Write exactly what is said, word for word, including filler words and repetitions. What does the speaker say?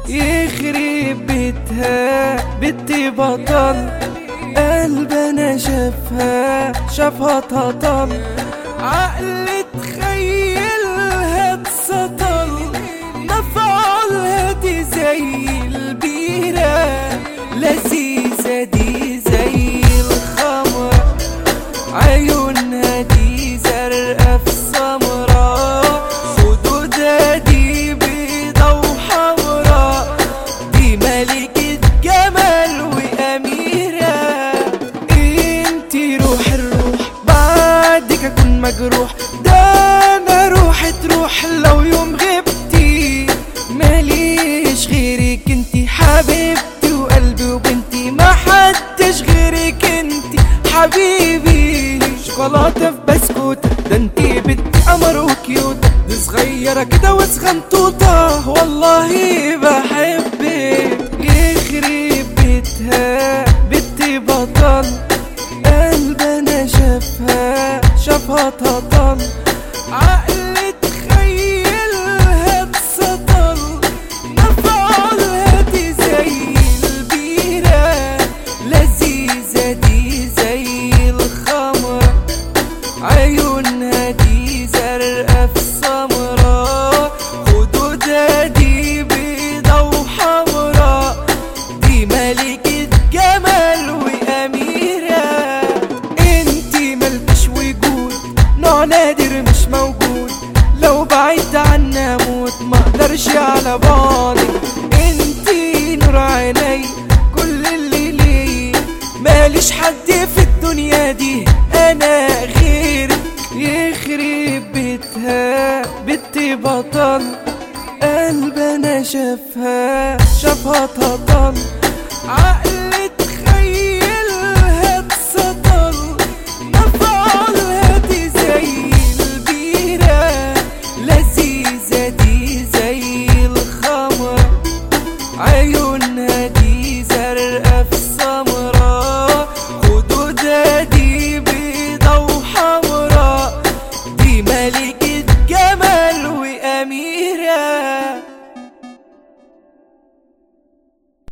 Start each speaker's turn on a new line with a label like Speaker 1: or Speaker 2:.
Speaker 1: يخرب بيتها بنتي بطل، قلب انا شافها شافها تطل، عقل تخيلها اتسطل، مفعولها دي زي البيرة، لذيذة دي زي الخمرة، عيونها دي زرقاء في السمراء، خدودها دي بيضة وحمراء، دي ملكة جمال وأميرة. انتي روح الروح بعدك اكون مجروح، ده انا روحي تروح لو يوم غبتي، ماليش غيرك انتي حبيبتي وقلبي وبنتي، ما حدش غيرك انتي حبيبي، شوكولاتة في بسكوتة، ده انتي بنتي قمر وكيوتة، دي صغيرة كده وسخنطوطة، والله بحبك. يخرب بيتها بنتي بطل، قلب انا شافها شافها تطل، عقل تخيلها اتسطل، مفعولها دي زي البيرة، لذيذة دي زي الخمرة، عيونها دي زرقاء في السمراء، خدودها دي بيضة وحمراء، دي ملكة جمال وأميرة. انتي ملكش وجود، نوع نادر مش موجود، لو بعيد عنا موت مقدرش على بعضك، انتي نور عيني كل اللي لي، ماليش حد في الدنيا دي انا غيرك. يخرب بيتها بنتي بطل، قلب انا شافها شافها تطل، عقل